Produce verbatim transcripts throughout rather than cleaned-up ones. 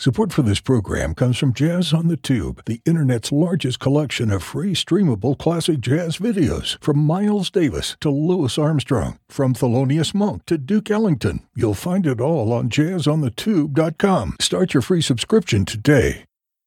Support for this program comes from Jazz on the Tube, the Internet's largest collection of free streamable classic jazz videos. From Miles Davis to Louis Armstrong, from Thelonious Monk to Duke Ellington. You'll find it all on jazz on the tube dot com. Start your free subscription today.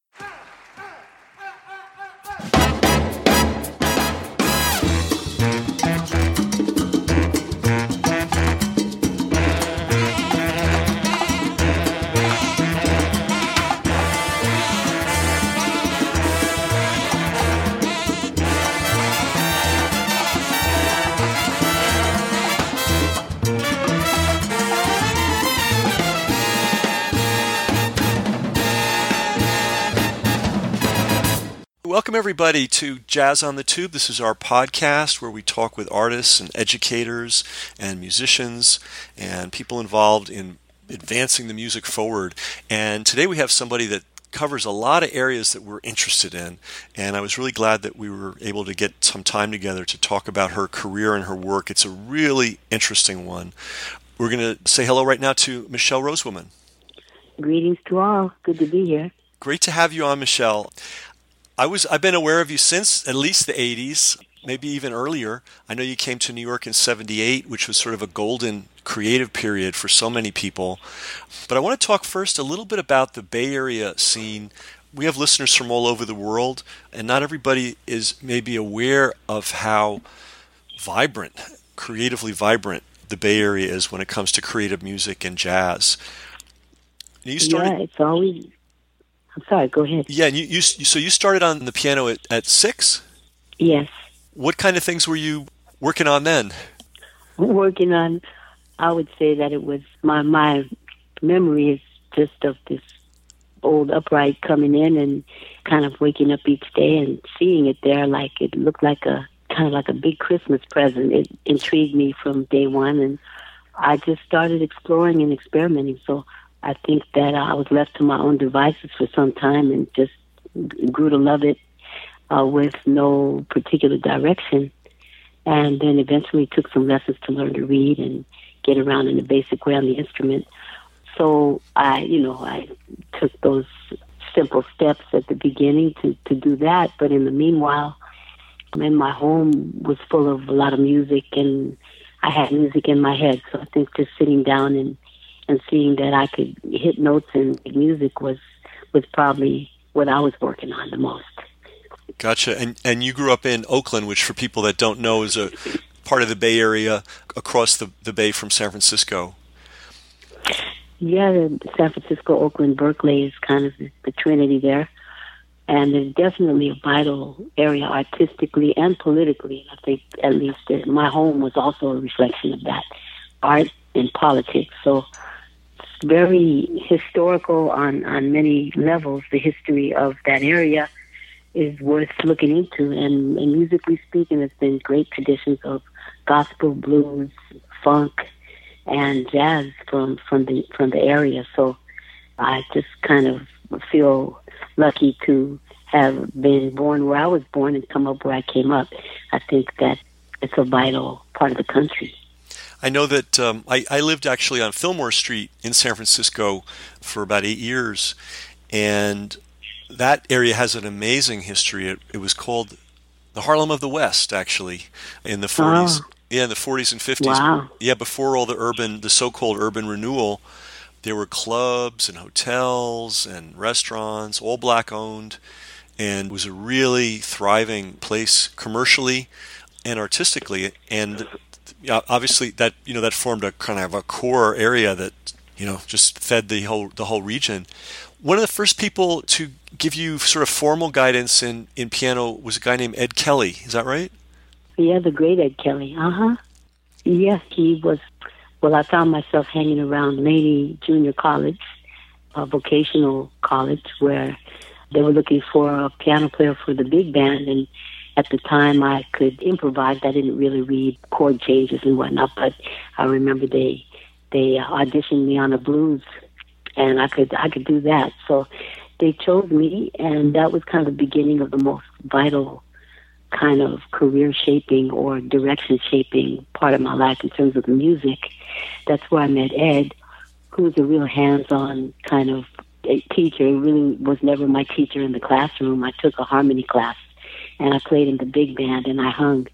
Welcome, everybody, to Jazz on the Tube. This is our podcast where we talk with artists and educators and musicians and people involved in advancing the music forward. And today we have somebody that covers a lot of areas that we're interested in. And I was really glad that we were able to get some time together to talk about her career and her work. It's a really interesting one. We're going to say hello right now to Michelle Rosewoman. Greetings to all. Good to be here. Great to have you on, Michelle. I was, I've been aware of you since at least the eighties, maybe even earlier. I know you came to New York in seventy-eight, which was sort of a golden creative period for so many people. But I want to talk first a little bit about the Bay Area scene. We have listeners from all over the world, and not everybody is maybe aware of how vibrant, creatively vibrant the Bay Area is when it comes to creative music and jazz. You started, yeah, it's always... I'm sorry, go ahead. Yeah, you, you so you started on the piano at, at six? Yes. What kind of things were you working on then? Working on, I would say that it was, my, my memory is just of this old upright coming in and kind of waking up each day and seeing it there like it looked like a, kind of like a big Christmas present. It intrigued me from day one, and I just started exploring and experimenting. So I think that I was left to my own devices for some time and just grew to love it uh, with no particular direction. And then eventually took some lessons to learn to read and get around in a basic way on the instrument. So I, you know, I took those simple steps at the beginning to, to do that. But in the meanwhile, I mean, my home was full of a lot of music, and I had music in my head. So I think just sitting down and and seeing that I could hit notes and make music was was probably what I was working on the most. Gotcha. And and you grew up in Oakland, which for people that don't know is a part of the Bay Area across the, the bay from San Francisco. Yeah, the San Francisco, Oakland, Berkeley is kind of the, the trinity there. And there's definitely a vital area artistically and politically. I think at least that my home was also a reflection of that, art and politics. So very historical on, on many levels. The history of that area is worth looking into. And, and musically speaking, there's been great traditions of gospel, blues, funk, and jazz from, from the from the area. So I just kind of feel lucky to have been born where I was born and come up where I came up. I think that it's a vital part of the country. I know that um, I, I lived actually on Fillmore Street in San Francisco for about eight years, and that area has an amazing history. It, it was called the Harlem of the West, actually, in the forties. Oh. Yeah, in the forties and fifties. Wow. Yeah, before all the urban, the so-called urban renewal, there were clubs and hotels and restaurants, all black-owned, and it was a really thriving place commercially and artistically, and Yeah, obviously that you know that formed a kind of a core area that you know just fed the whole the whole region. One of the first people to give you sort of formal guidance in, in piano was a guy named Ed Kelly. Is that right? Yeah, the great Ed Kelly. Uh huh. Yeah, he was. Well, I found myself hanging around Laney Junior College, a vocational college, where they were looking for a piano player for the big band, and at the time, I could improvise. I didn't really read chord changes and whatnot, but I remember they they auditioned me on a blues, and I could I could do that. So they chose me, and that was kind of the beginning of the most vital kind of career shaping or direction shaping part of my life in terms of the music. That's where I met Ed, who was a real hands-on kind of a teacher. He really was never my teacher in the classroom. I took a harmony class, and I played in the big band, and I hung.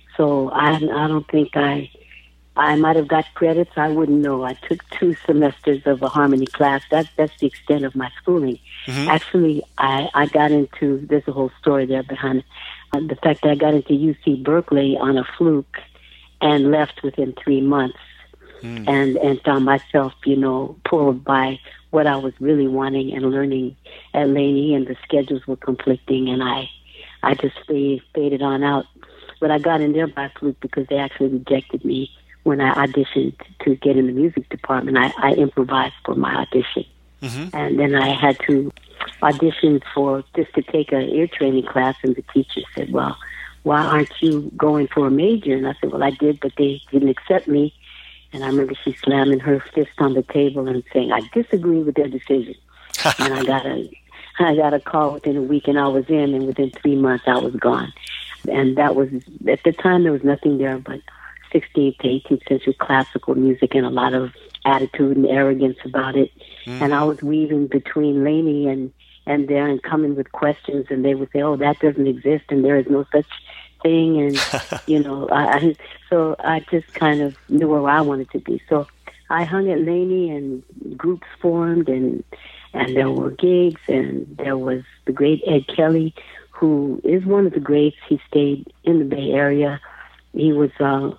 So I, I don't think I, I might have got credits. I wouldn't know. I took two semesters of a harmony class. That, that's the extent of my schooling. Mm-hmm. Actually, I, I got into, there's a whole story there behind uh, the fact that I got into U C Berkeley on a fluke and left within three months. Mm. And, and found myself, you know, pulled by what I was really wanting and learning at Laney, and the schedules were conflicting, and I, I just faded, faded on out. But I got in there by fluke because they actually rejected me when I auditioned to get in the music department. I, I improvised for my audition. Mm-hmm. And then I had to audition for just to take an ear training class, and the teacher said, well, why aren't you going for a major? And I said, well, I did, but they didn't accept me. And I remember she slamming her fist on the table and saying, I disagree with their decision. And I got a I got a call within a week, and I was in, and within three months I was gone. And that was, at the time, there was nothing there but sixteenth to eighteenth century classical music and a lot of attitude and arrogance about it. Mm. And I was weaving between Laney and, and there and coming with questions, and they would say, oh, that doesn't exist, and there is no such thing. And, you know, I, I so I just kind of knew where I wanted to be. So I hung at Laney, and groups formed, and and there were gigs, and there was the great Ed Kelly, who is one of the greats. He stayed in the Bay Area. He was uh,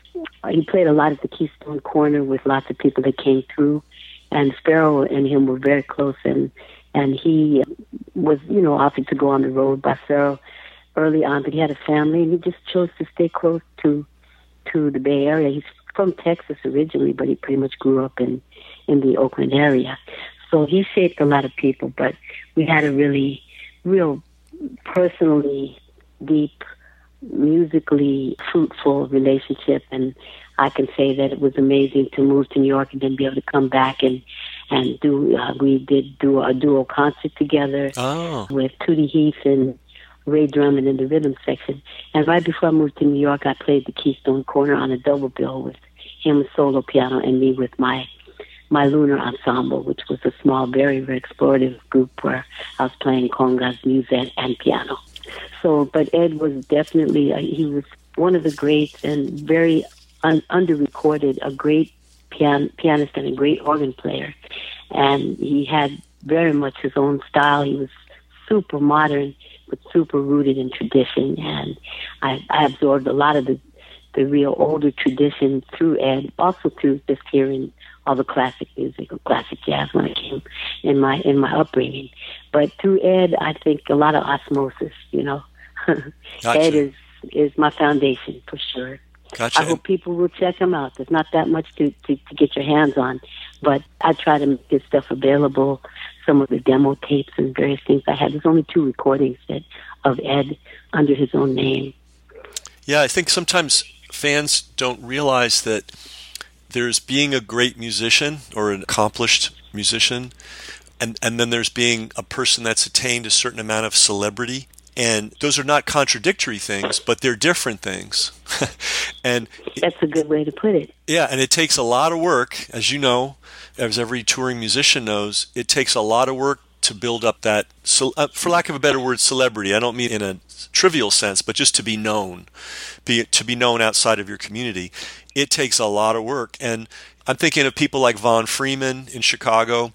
he played a lot at the Keystone Corner with lots of people that came through, and Sparrow and him were very close, and and he was, you know, offered to go on the road by Sparrow early on, but he had a family, and he just chose to stay close to to the Bay Area. He's from Texas originally, but he pretty much grew up in in the Oakland area. So he shaped a lot of people, but we had a really, real personally deep, musically fruitful relationship, and I can say that it was amazing to move to New York and then be able to come back and and do. Uh, we did do a duo concert together oh. with Tootie Heath and Ray Drummond in the rhythm section. And right before I moved to New York, I played the Keystone Corner on a double bill with him solo piano and me with my my Lunar Ensemble, which was a small, very, very explorative group where I was playing congas, musette, and piano. So, but Ed was definitely, uh, he was one of the greats and very un- under-recorded, a great pian- pianist and a great organ player. And he had very much his own style. He was super modern, but super rooted in tradition. And I, I absorbed a lot of the, the real older tradition through Ed, also through just hearing all the classic music or classic jazz when I came in my in my upbringing. But through Ed, I think a lot of osmosis, you know. Gotcha. Ed is is my foundation for sure. Gotcha. I hope people will check him out. There's not that much to, to, to get your hands on, but I try to make this stuff available, some of the demo tapes and various things I had. There's only two recordings that, of Ed under his own name. Yeah, I think sometimes fans don't realize that there's being a great musician or an accomplished musician, and, and then there's being a person that's attained a certain amount of celebrity. And those are not contradictory things, but they're different things. And that's a good way to put it. Yeah, and it takes a lot of work, as you know, as every touring musician knows, it takes a lot of work to build up that, for lack of a better word, celebrity. I don't mean in a trivial sense, but just to be known, be to be known outside of your community. It takes a lot of work. And I'm thinking of people like Von Freeman in Chicago.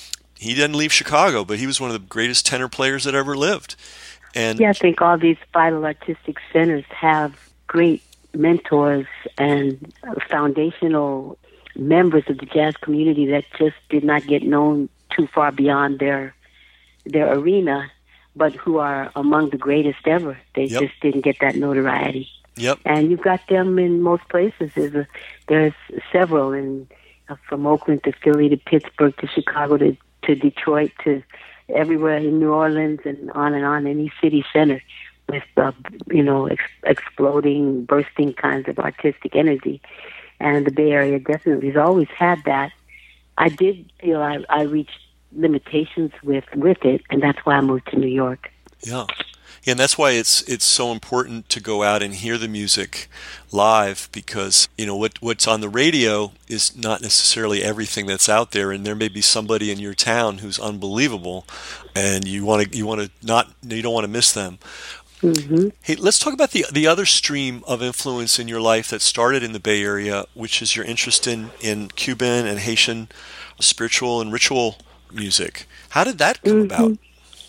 He didn't leave Chicago, but he was one of the greatest tenor players that ever lived. And yeah, I think all these vital artistic centers have great mentors and foundational members of the jazz community that just did not get known too far beyond their their arena, but who are among the greatest ever. They yep. just didn't get that notoriety. Yep. And you've got them in most places. There's, a, there's several, in, uh, from Oakland to Philly to Pittsburgh to Chicago to, to Detroit to everywhere in New Orleans and on and on, any city center with, uh, you know, ex- exploding, bursting kinds of artistic energy. And the Bay Area definitely has always had that. I did feel I, I reached limitations with, with it, and that's why I moved to New York. Yeah. And that's why it's it's so important to go out and hear the music live, because you know what what's on the radio is not necessarily everything that's out there, and there may be somebody in your town who's unbelievable, and you want to you want to not you don't want to miss them. Mm-hmm. Hey, let's talk about the the other stream of influence in your life that started in the Bay Area, which is your interest in in Cuban and Haitian spiritual and ritual music. How did that come Mm-hmm. about?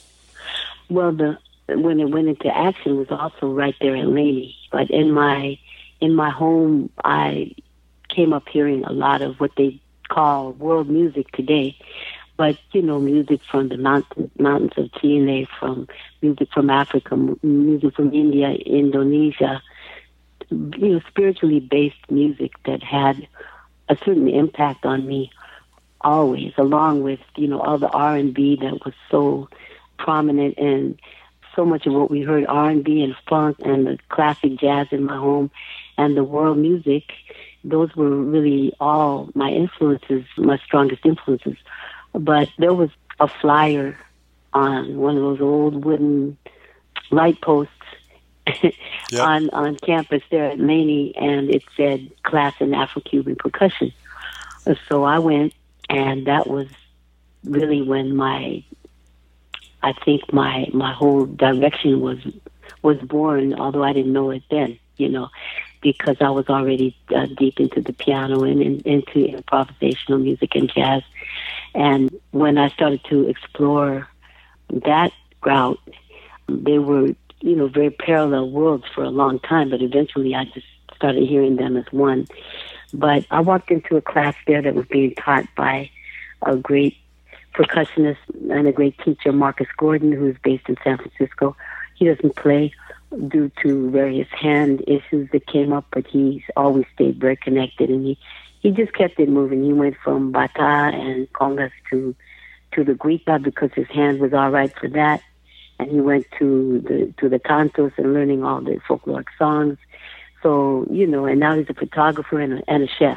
Well, the when it went into action was also right there in Laney. But in my in my home, I came up hearing a lot of what they call world music today. But, you know, music from the mountain, mountains of T N A, from music from Africa, m- music from India, Indonesia, you know, spiritually based music that had a certain impact on me always, along with, you know, all the R and B that was so prominent, and so much of what we heard, R and B and funk and the classic jazz in my home and the world music. Those were really all my influences, my strongest influences. But there was a flyer on one of those old wooden light posts yep. on, on campus there at Laney, and it said class in Afro-Cuban percussion. So I went, and that was really when my, I think my, my whole direction was, was born, although I didn't know it then, you know, because I was already uh, deep into the piano and, and into improvisational music and jazz. And when I started to explore that route, they were, you know, very parallel worlds for a long time, but eventually I just started hearing them as one. But I walked into a class there that was being taught by a great percussionist and a great teacher, Marcus Gordon, who's based in San Francisco. He doesn't play due to various hand issues that came up, but he's always stayed very connected, and he He just kept it moving. He went from bata and congas to to the guitar because his hand was all right for that, and he went to the to the cantos and learning all the folkloric songs. So you know, and now he's a photographer and a, and a chef.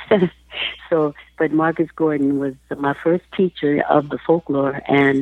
So, but Marcus Gordon was my first teacher of the folklore, and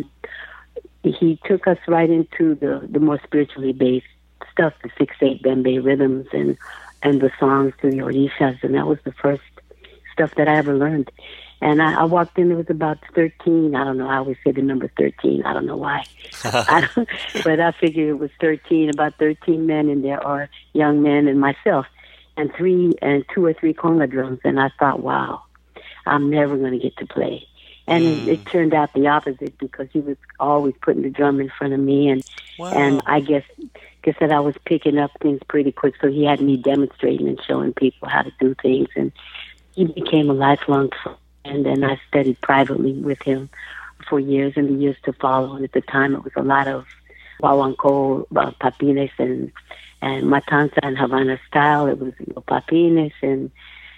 he took us right into the the more spiritually based stuff, the six eight bembe rhythms and and the songs to the orishas, and that was the first stuff that I ever learned. And I, I walked in, it was about thirteen. I don't know, I always say the number thirteen. I don't know why. I don't, but I figured it was thirteen, about thirteen men in there, or young men and myself, and three and two or three conga drums. And I thought, wow, I'm never going to get to play. And mm. it, it turned out the opposite, because he was always putting the drum in front of me. And wow. and I guess guess that I was picking up things pretty quick, so he had me demonstrating and showing people how to do things. And he became a lifelong friend, and I studied privately with him for years and the years to follow. And at the time, it was a lot of Guaguancó, uh, Papines, and, and Matanza and Havana style. It was you know, Papines and,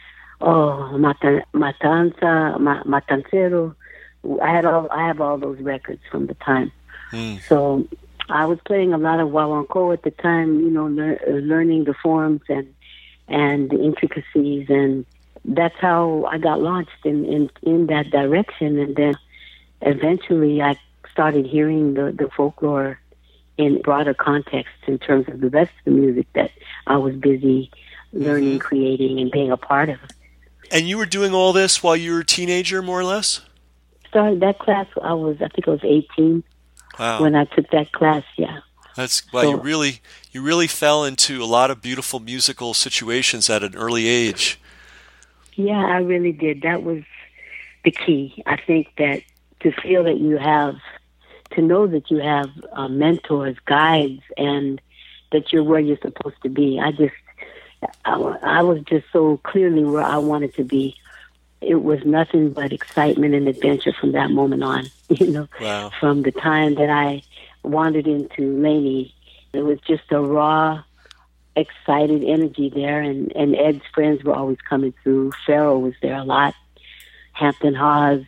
oh, Matan- Matanza, Ma- Matancero. I had all, I have all those records from the time. Mm. So I was playing a lot of Guaguancó at the time, you know, lear- learning the forms and, and the intricacies, and that's how I got launched in, in, in that direction. And then eventually I started hearing the, the folklore in broader context in terms of the rest of the music that I was busy learning, mm-hmm. creating, and being a part of. And you were doing all this while you were a teenager, more or less? Started that class, I was, I think I was eighteen wow. when I took that class, yeah. That's well, so, you really you really fell into a lot of beautiful musical situations at an early age. Yeah, I really did. That was the key. I think that to feel that you have, to know that you have uh, mentors, guides, and that you're where you're supposed to be. I just, I, I was just so clearly where I wanted to be. It was nothing but excitement and adventure from that moment on. You know, wow. From the time that I wandered into Laney, it was just a raw, excited energy there, and, and Ed's friends were always coming through. Pharaoh was there a lot. Hampton Hawes.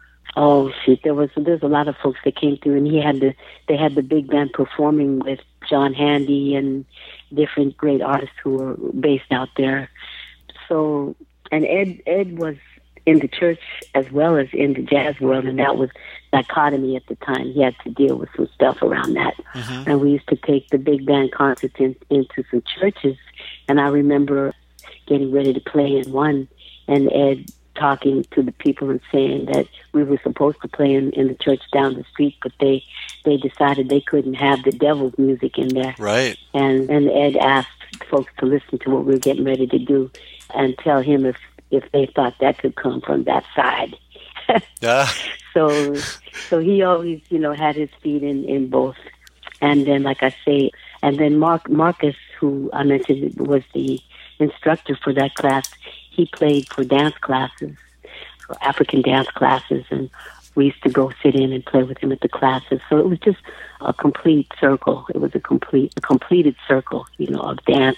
Oh shoot, there was there's a lot of folks that came through, and he had the they had the big band performing with John Handy and different great artists who were based out there. So, and Ed Ed was in the church as well as in the jazz world, and that was dichotomy at the time. He had to deal with some stuff around that. Mm-hmm. And we used to take the big band concerts in, into some churches, and I remember getting ready to play in one, and Ed talking to the people and saying that we were supposed to play in, in the church down the street, but they they decided they couldn't have the devil's music in there. Right. And and Ed asked folks to listen to what we were getting ready to do and tell him if, if they thought that could come from that side. Yeah. So so he always, you know, had his feet in, in both. And then, like I say, and then Mark Marcus, who I mentioned was the instructor for that class, he played for dance classes, for African dance classes, and we used to go sit in and play with him at the classes. So it was just a complete circle. It was a complete, a completed circle, you know, of dance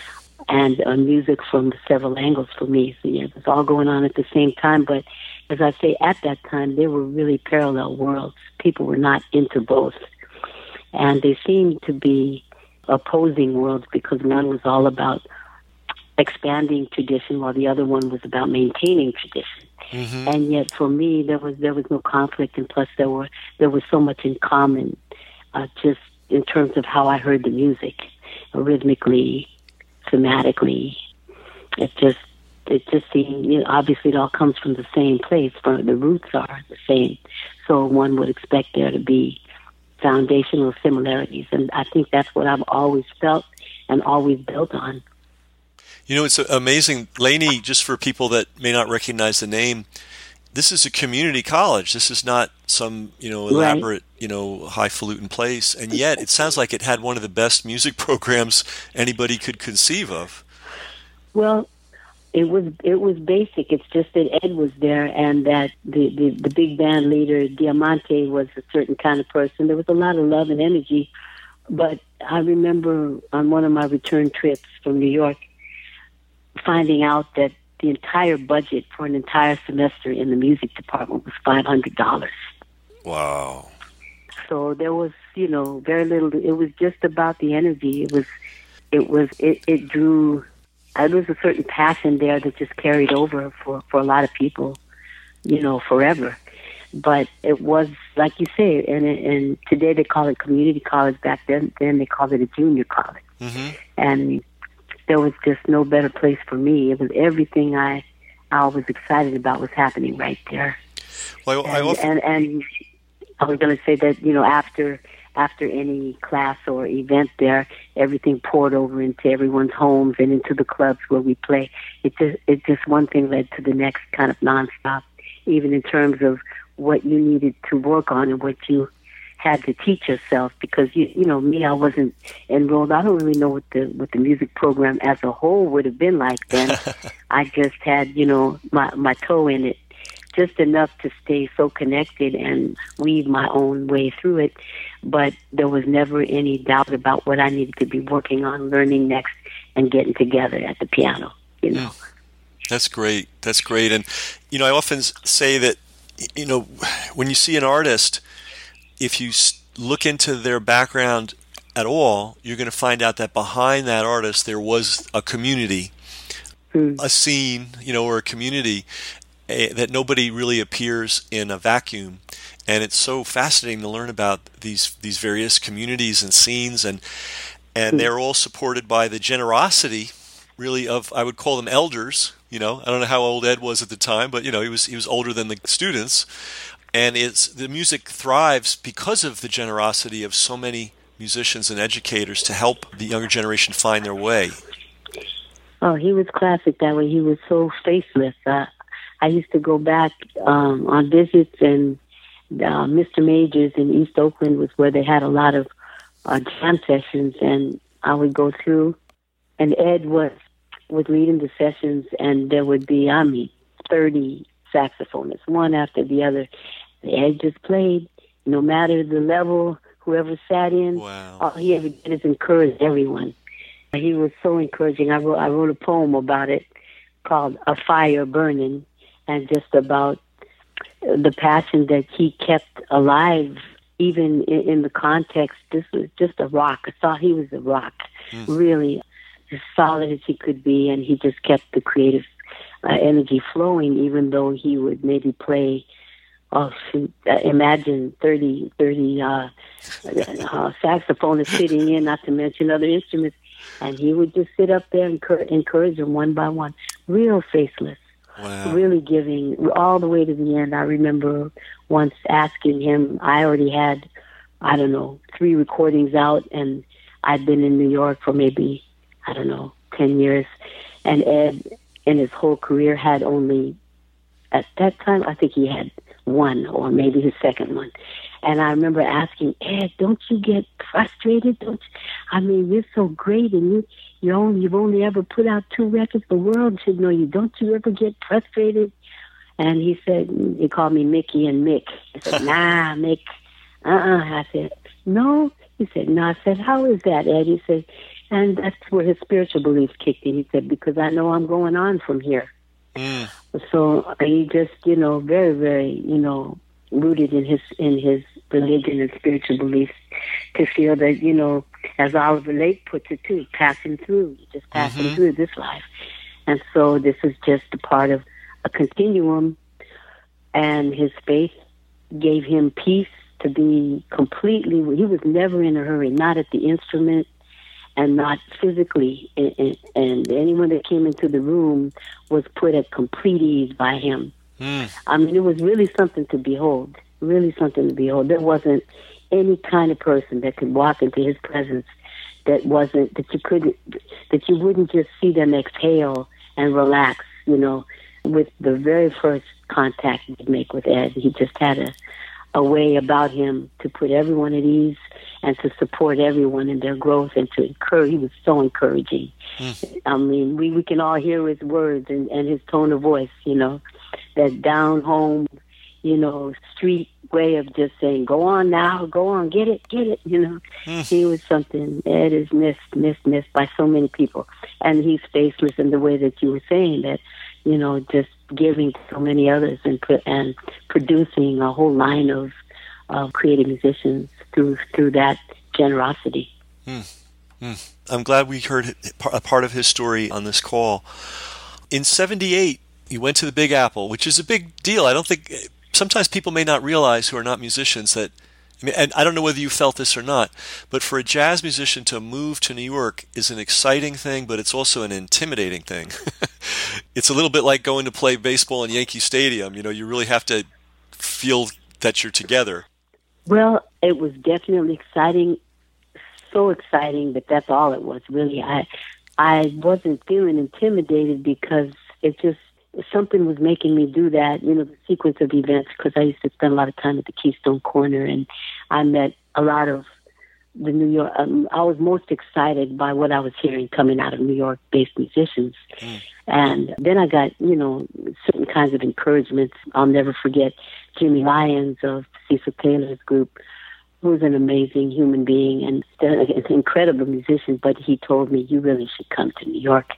and uh, music from several angles for me. So yeah, it was all going on at the same time. But as I say, at that time, they were really parallel worlds. People were not into both. And they seemed to be opposing worlds because one was all about expanding tradition while the other one was about maintaining tradition. Mm-hmm. And yet for me there was there was no conflict, and plus there were there was so much in common, uh, just in terms of how I heard the music, uh, rhythmically, thematically. It just it just seemed, you know, obviously it all comes from the same place, from the roots are the same. So one would expect there to be foundational similarities, and I think that's what I've always felt and always built on. You know, it's amazing, Laney, just for people that may not recognize the name, this is a community college. This is not some, you know, elaborate, right. you know, highfalutin place. And yet it sounds like it had one of the best music programs anybody could conceive of. Well, it was it was basic. It's just that Ed was there, and that the, the, the big band leader, Diamante, was a certain kind of person. There was a lot of love and energy. But I remember on one of my return trips from New York, finding out that the entire budget for an entire semester in the music department was five hundred dollars. Wow. So there was, you know, very little. It was just about the energy. It was, it was, it, it drew, there was a certain passion there that just carried over for, for a lot of people, you know, forever. But it was, like you say, and, and today they call it community college. Back then, then they called it a junior college. Mm-hmm. And there was just no better place for me. It was everything I, I was excited about was happening right there. Well, and, I often... and, and I was going to say that, you know, after after any class or event there, everything poured over into everyone's homes and into the clubs where we play. It just it just one thing led to the next, kind of nonstop, even in terms of what you needed to work on and what you had to teach yourself, because you you know me, I wasn't enrolled. I don't really know what the what the music program as a whole would have been like then. I just had, you know, my my toe in it, just enough to stay so connected and weave my own way through it. But there was never any doubt about what I needed to be working on, learning next, and getting together at the piano. You know, mm. That's great. That's great. And you know, I often say that, you know, when you see an artist, if you look into their background at all, you're going to find out that behind that artist there was a community, mm. a scene, you know, or a community a, that nobody really appears in a vacuum. And it's so fascinating to learn about these these various communities and scenes, and and mm. they're all supported by the generosity, really, of, I would call them elders. You know, I don't know how old Ed was at the time, but you know, he was he was older than the students. And it's the music thrives because of the generosity of so many musicians and educators to help the younger generation find their way. Oh, he was classic that way. He was so faceless. Uh, I used to go back um, on visits, and uh, Mister Majors in East Oakland was where they had a lot of uh, jam sessions, and I would go through, and Ed was, was leading the sessions, and there would be, I mean, thirty saxophonists, one after the other. Ed just played, no matter the level, whoever sat in. Wow. All he ever did is encourage everyone. He was so encouraging. I wrote, I wrote a poem about it called A Fire Burning, and just about the passion that he kept alive, even in, in the context. This was just a rock. I thought he was a rock, mm. really as solid as he could be, and he just kept the creative uh, energy flowing, even though he would maybe play, oh shoot, uh, imagine thirty, thirty uh, uh, saxophonists sitting in, not to mention other instruments, and he would just sit up there and cur- encourage them one by one, real faceless. Wow. Really giving all the way to the end. I remember once asking him, I already had, I don't know, three recordings out, and I'd been in New York for maybe, I don't know, ten years. And Ed, in his whole career, had only, at that time, I think he had one or maybe his second one. And I remember asking, Ed, don't you get frustrated? Don't you? I mean, you're so great, and you, you only, you've only ever put out two records. The world should know you. Don't you ever get frustrated? And he said, he called me Mickey and Mick. I said, nah, Mick. Uh-uh. I said, no. He said, no. I said, how is that, Ed? He said, and that's where his spiritual beliefs kicked in. He said, because I know I'm going on from here. Mm. So he just, you know, very, very, you know, rooted in his in his religion and spiritual beliefs, to feel that, you know, as Oliver Lake puts it too, passing through, just passing Mm-hmm. through this life. And so this is just a part of a continuum, and his faith gave him peace to be completely, he was never in a hurry, not at the instrument and not physically. And, and anyone that came into the room was put at complete ease by him. Mm. I mean, it was really something to behold, really something to behold. There wasn't any kind of person that could walk into his presence that wasn't, that you couldn't, that you wouldn't just see them exhale and relax, you know. With the very first contact you'd make with Ed, he just had a, a way about him to put everyone at ease and to support everyone in their growth and to encourage. He was so encouraging. Mm. I mean, we, we can all hear his words and, and his tone of voice, you know, that down home, you know, street way of just saying, go on now, go on, get it, get it, you know. Mm. He was something. Ed is missed, missed, missed by so many people. And he's faceless in the way that you were saying, that, you know, just giving to so many others and put, and producing a whole line of of creative musicians through through that generosity. Mm. Mm. I'm glad we heard a part of his story on this call. In seventy-eight, you went to the Big Apple, which is a big deal. I don't think, sometimes people may not realize, who are not musicians, that, I mean, and I don't know whether you felt this or not, but for a jazz musician to move to New York is an exciting thing, but it's also an intimidating thing. It's a little bit like going to play baseball in Yankee Stadium. You know, you really have to feel that you're together. Well, it was definitely exciting, so exciting, but that's all it was, really. I, I wasn't feeling intimidated because it just, something was making me do that, you know, the sequence of events, because I used to spend a lot of time at the Keystone Corner, and I met a lot of the New York, um, I was most excited by what I was hearing coming out of New York-based musicians. Mm. And then I got, you know, certain kinds of encouragements. I'll never forget Jimmy Lyons of Cecil Taylor's group, who's an amazing human being and an incredible musician, but he told me, you really should come to New York.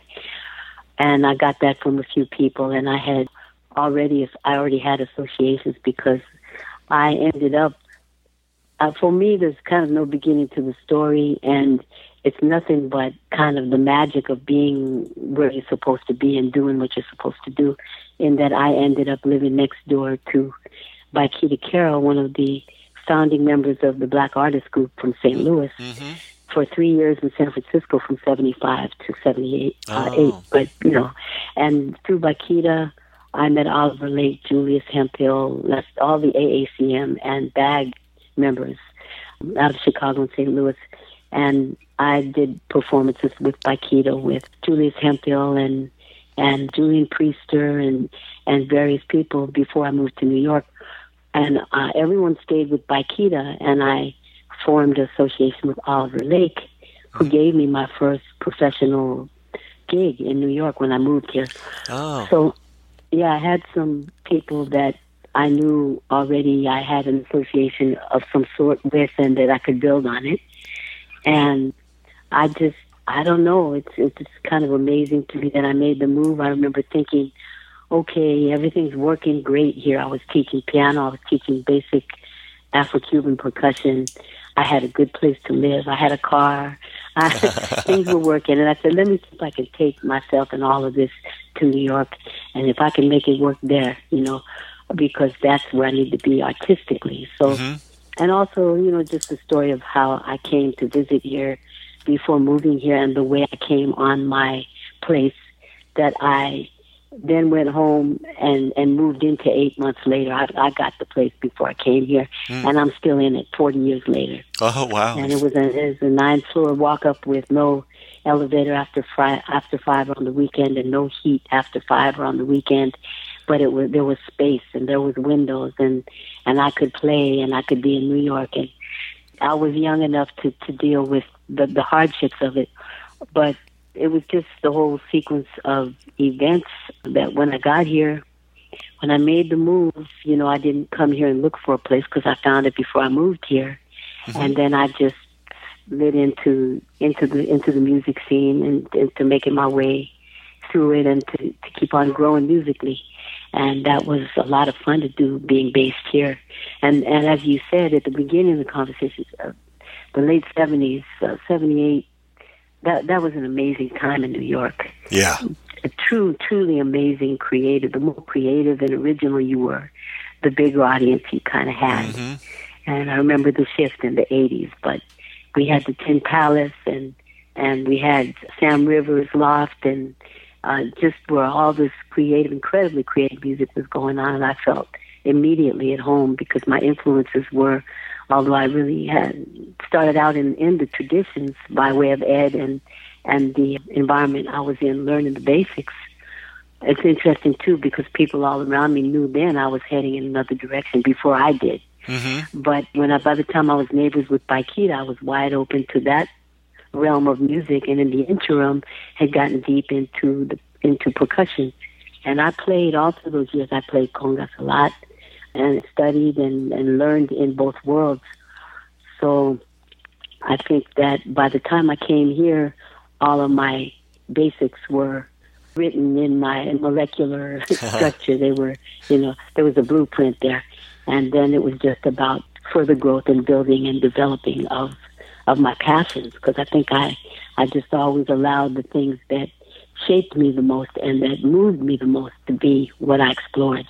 And I got that from a few people, and I had already, I already had associations, because I ended up, uh, for me, there's kind of no beginning to the story, and it's nothing but kind of the magic of being where you're supposed to be and doing what you're supposed to do, in that I ended up living next door to Baikita Carroll, one of the founding members of the Black Artist Group from Saint Louis, mm-hmm. for three years in San Francisco from seventy-five to seventy-eight. Oh. Uh, eight, but, you know, and through Baikita, I met Oliver Lake, Julius Hemphill, all the A A C M and BAG members out of Chicago and Saint Louis. And I did performances with Baikita, with Julius Hemphill and and Julian Priester and, and various people before I moved to New York. And uh, everyone stayed with Baikita, and I formed an association with Oliver Lake, who gave me my first professional gig in New York when I moved here. Oh. So, yeah, I had some people that I knew already I had an association of some sort with, and that I could build on it. And I just, I don't know, it's it's kind of amazing to me that I made the move. I remember thinking, okay, everything's working great here. I was teaching piano, I was teaching basic Afro-Cuban percussion. I had a good place to live. I had a car. I, things were working. And I said, let me see if I can take myself and all of this to New York, and if I can make it work there, you know, because that's where I need to be artistically. So, mm-hmm. and also, you know, just the story of how I came to visit here before moving here, and the way I came on my place, that I then went home and, and moved into eight months later. I, I got the place before I came here, mm. and I'm still in it forty years later. Oh, wow. And it was a, it was a nine-floor walk-up with no elevator after, fri- after five on the weekend, and no heat after five on the weekend. But it was there was space, and there was windows, and, and I could play, and I could be in New York. And I was young enough to, to deal with the, the hardships of it. But it was just the whole sequence of events that when I got here, when I made the move, you know, I didn't come here and look for a place because I found it before I moved here. Mm-hmm. And then I just lit into into the into the music scene, and into making my way through it, and to, to keep on growing musically. And that was a lot of fun to do, being based here. And and as you said at the beginning of the conversation, uh, the late seventies, uh, seventy-eight, that that was an amazing time in New York. Yeah. A true, truly amazing creative. The more creative and original you were, the bigger audience you kind of had. Mm-hmm. And I remember the shift in the eighties, but we had the Tin Palace, and and we had Sam Rivers Loft, and uh, just where all this creative, incredibly creative music was going on, and I felt immediately at home because my influences were, although I really had started out in, in the traditions by way of Ed and, and the environment I was in, learning the basics. It's interesting, too, because people all around me knew then I was heading in another direction before I did. Mm-hmm. But when I, by the time I was neighbors with Baikita, I was wide open to that realm of music, and in the interim had gotten deep into the into percussion. And I played all through those years. I played congas a lot, and studied and, and learned in both worlds. So I think that by the time I came here, all of my basics were written in my molecular structure. They were, you know, there was a blueprint there. And then it was just about further growth and building and developing of of my passions, because I think I, I just always allowed the things that shaped me the most and that moved me the most to be what I explored.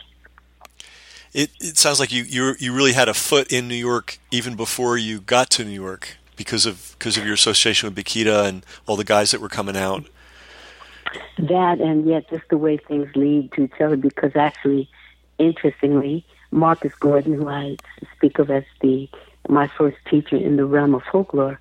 It it sounds like you you you really had a foot in New York even before you got to New York because of because of your association with Baikita and all the guys that were coming out. That, and yet just the way things lead to each other, because actually, interestingly, Marcus Gordon, who I speak of as the my first teacher in the realm of folklore,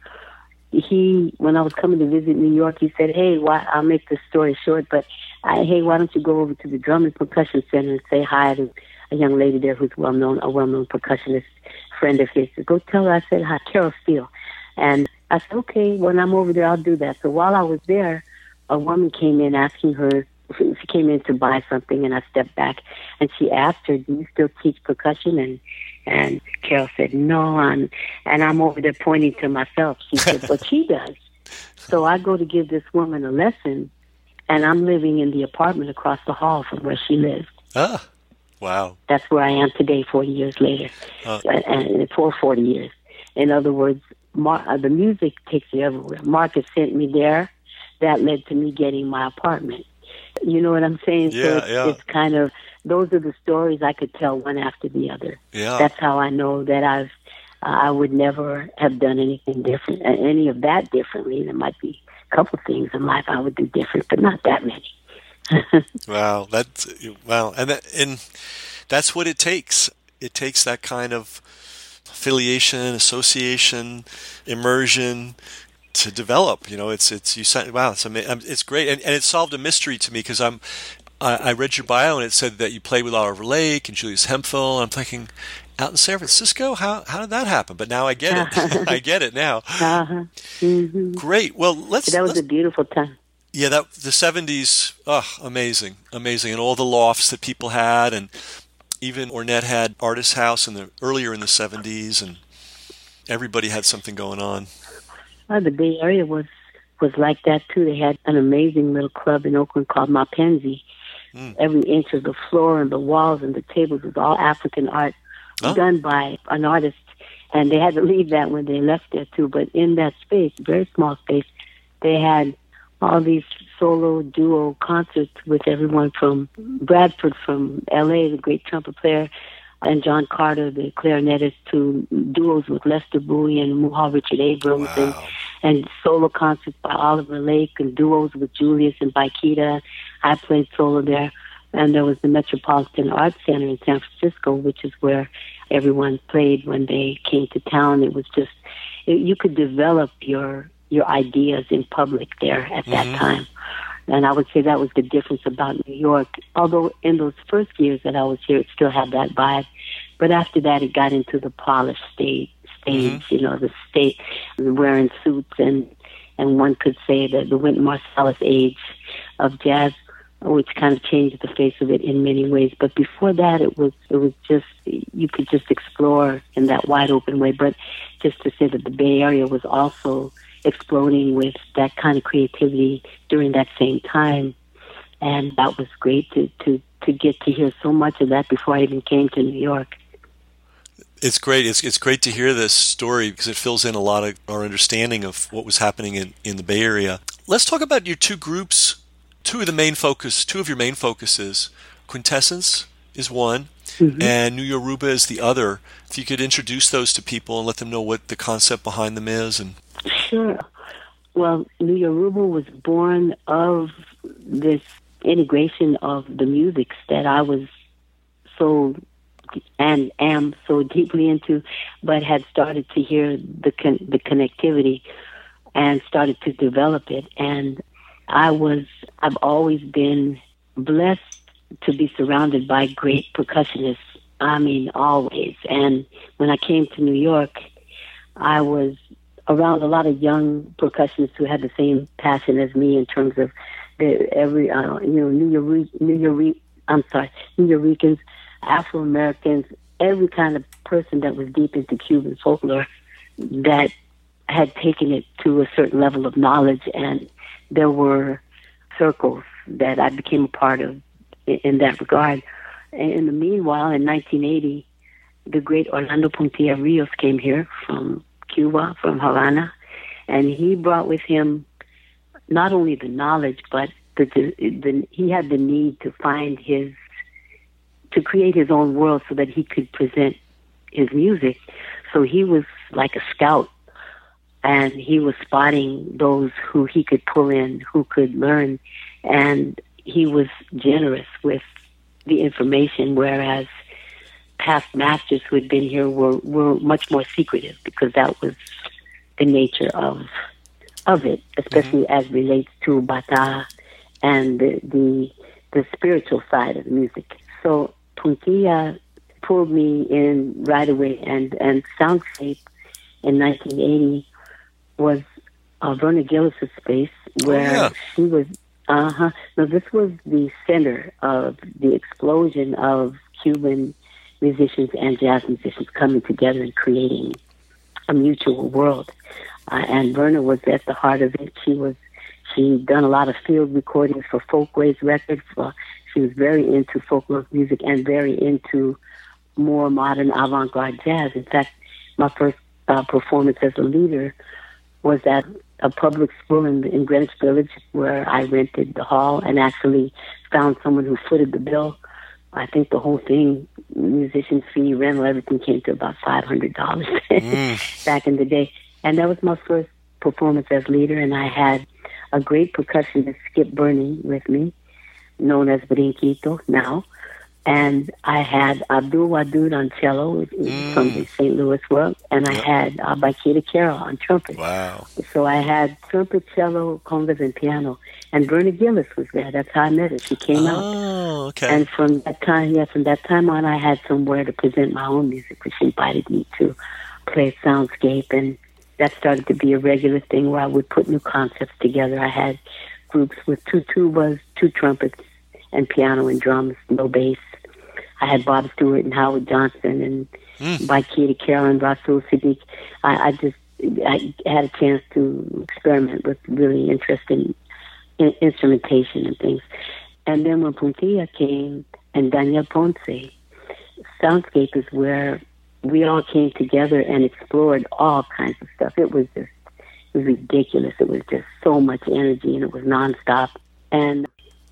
he, when I was coming to visit New York, he said, hey, why, I'll make this story short, but I, hey, why don't you go over to the Drum and Percussion Center and say hi to a young lady there who's well-known, a well-known percussionist friend of his. Go tell her I said hi, Carol Steele. And I said, okay, when I'm over there, I'll do that. So while I was there, a woman came in asking her, she came in to buy something, and I stepped back, and she asked her, do you still teach percussion? And and Carol said, no, I'm, and I'm over there pointing to myself. She said, but she does. So I go to give this woman a lesson, and I'm living in the apartment across the hall from where she lived. Ah, wow. That's where I am today, forty years later, uh, and for forty years. In other words, Mar- uh, the music takes you everywhere. Marcus sent me there. That led to me getting my apartment. You know what I'm saying? Yeah, so it's, yeah. it's kind of, those are the stories I could tell one after the other. Yeah. That's how I know that I've, uh, I would never have done anything different, uh, any of that differently. There might be a couple things in life I would do different, but not that many. Wow, that's wow, and that, and that's what it takes. It takes that kind of affiliation, association, immersion to develop. You know, it's it's you said, wow, it's ama- it's great, and and it solved a mystery to me because I'm I, I read your bio and it said that you played with Oliver Lake and Julius Hemphill. And I'm thinking, out in San Francisco, how how did that happen? But now I get it. I get it now. Uh-huh. Mm-hmm. Great. Well, let's. That was let's, a beautiful time. Yeah, that the seventies. Oh, amazing, amazing, and all the lofts that people had, and even Ornette had Artist House in the earlier in the seventies, and everybody had something going on. Well, the Bay Area was was like that too. They had an amazing little club in Oakland called Mapenzi. Mm. Every inch of the floor and the walls and the tables was all African art oh. done by an artist, and they had to leave that when they left there too. But in that space, very small space, they had all these solo duo concerts with everyone from Bradford, from L A, the great trumpet player, and John Carter, the clarinetist, to duos with Lester Bowie and Muhal Richard Abrams, Wow. and, and solo concerts by Oliver Lake, and duos with Julius and Baikita. I played solo there. And there was the Metropolitan Arts Center in San Francisco, which is where everyone played when they came to town. It was just, it, you could develop your your ideas in public there at that Mm-hmm. time. And I would say that was the difference about New York. Although in those first years that I was here, it still had that vibe. But after that, it got into the polished stage, stage Mm-hmm. you know, the state wearing suits. And, and one could say that the Wynton Marsalis age of jazz, which kind of changed the face of it in many ways. But before that, it was it was just, you could just explore in that wide open way. But just to say that the Bay Area was also exploding with that kind of creativity during that same time. And that was great to, to, to get to hear so much of that before I even came to New York. It's great. It's it's great to hear this story because it fills in a lot of our understanding of what was happening in, in the Bay Area. Let's talk about your two groups, two of the main focus, two of your main focuses. Quintessence is one, mm-hmm. and New Yoruba is the other. If you could introduce those to people and let them know what the concept behind them is. And Sure. Well, New Yoruba was born of this integration of the musics that I was so and am so deeply into, but had started to hear the con- the connectivity and started to develop it. And I was, I've always been blessed to be surrounded by great percussionists. I mean, always. And when I came to New York, I was around a lot of young percussionists who had the same passion as me in terms of the every, uh, you know, New York, New York, I'm sorry, New Yorkers, Afro-Americans, every kind of person that was deep into Cuban folklore that had taken it to a certain level of knowledge. And there were circles that I became a part of in, in that regard. And in the meanwhile, in nineteen eighty, the great Orlando Puntilla Rios came here from Cuba, from Havana, and he brought with him not only the knowledge, but the, the, the he had the need to find his to create his own world so that he could present his music. So he was like a scout, and he was spotting those who he could pull in, who could learn, and he was generous with the information, whereas past masters who had been here were, were much more secretive because that was the nature of of it, especially mm-hmm. as relates to bata and the, the the spiritual side of music. So Puntilla pulled me in right away, and, and Soundscape in nineteen eighty was uh, Verna Gillis' space where oh, yeah. she was, uh-huh. Now, this was the center of the explosion of Cuban musicians and jazz musicians coming together and creating a mutual world. Uh, and Verna was at the heart of it. She was, she'd done a lot of field recordings for Folkways Records. For, she was very into folklore music and very into more modern avant-garde jazz. In fact, my first uh, performance as a leader was at a public school in, in Greenwich Village where I rented the hall and actually found someone who footed the bill. I think the whole thing, musician's fee, rental, everything came to about five hundred dollars mm. back in the day. And that was my first performance as leader, and I had a great percussionist, Skip Burney, with me, known as Brinquito now. And I had Abdul Wadud on cello mm. from the Saint Louis world, and I had uh, Baikita Carroll on trumpet. Wow. So I had trumpet, cello, congas, and piano. And Verna Gillis was there. That's how I met her. She came oh, out. Oh, okay. And from that time, yeah, from that time on, I had somewhere to present my own music, which she invited me to play Soundscape. And that started to be a regular thing where I would put new concepts together. I had groups with two tubas, two trumpets, and piano and drums, no bass. I had Bob Stewart and Howard Johnson and mm. Baikita Carroll and Rasul Siddiq. I, I just I had a chance to experiment with really interesting in- instrumentation and things. And then when Puntilla came and Daniel Ponce, Soundscape is where we all came together and explored all kinds of stuff. It was just It was ridiculous. It was just so much energy, and it was nonstop. And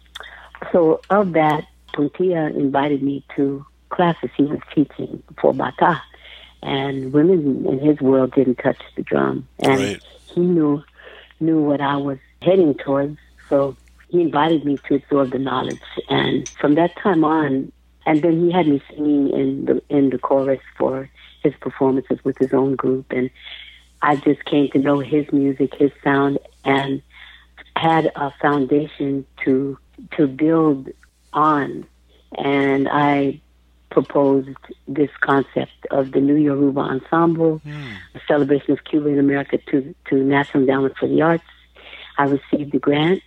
so of that, Puntia invited me to classes he was teaching for Bata. And women in his world didn't touch the drum. And right. he knew knew what I was heading towards. So he invited me to absorb the knowledge. And from that time on, and then he had me singing in the in the chorus for his performances with his own group. And I just came to know his music, his sound, and had a foundation to to build on. And I proposed this concept of the New Yoruba Ensemble, mm. a celebration of Cuba in America, to, to National Endowment for the Arts. I received the grant,